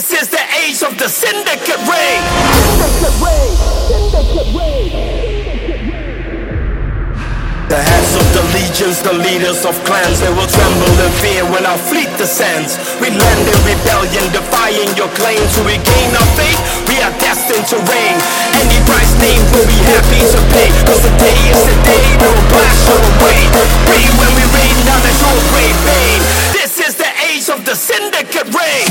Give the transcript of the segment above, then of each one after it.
This is the age of the syndicate ring. The heads of the legions, the leaders of clans, they will tremble in fear when our fleet descends. We land in rebellion, defying your claims. To regain our faith, we are destined to reign. Any price named we'll be happy to pay, cause the day is the day we'll blast your way. Reign when we rain down at your great pain. This is the age of the syndicate ring.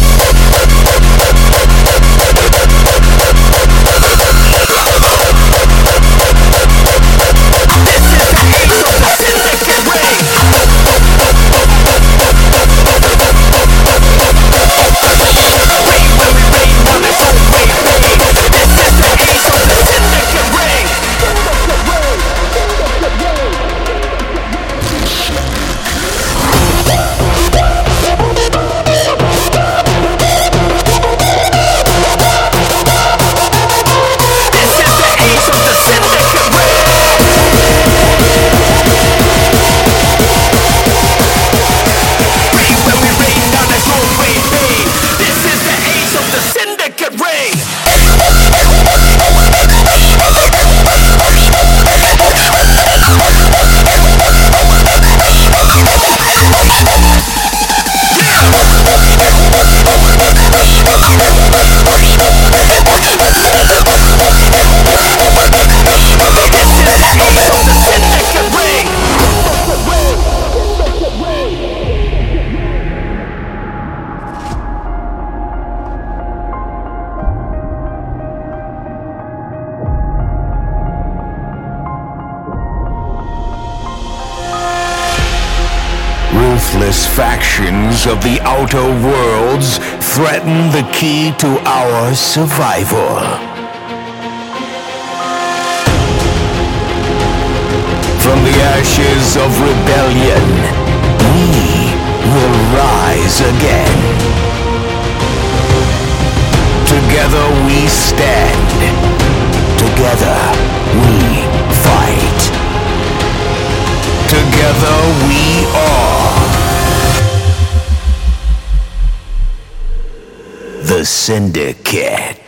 Ruthless factions of the outer worlds threaten the key to our survival. From the ashes of rebellion, we will rise again. Together we stand. Together we fight. Together we are the Syndicate.